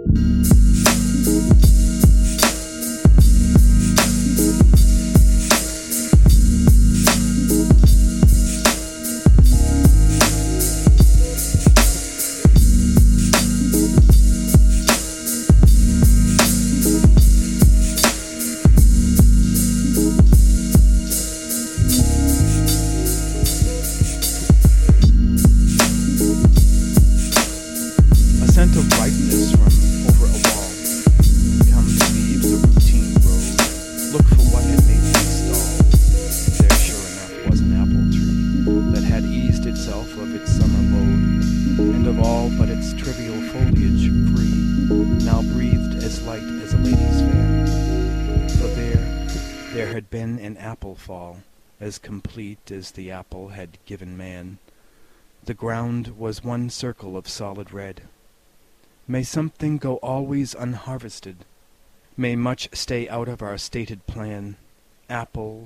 As complete as the apple had given man. The ground was one circle of solid red. May something go always unharvested. May much stay out of our stated plan. Apples,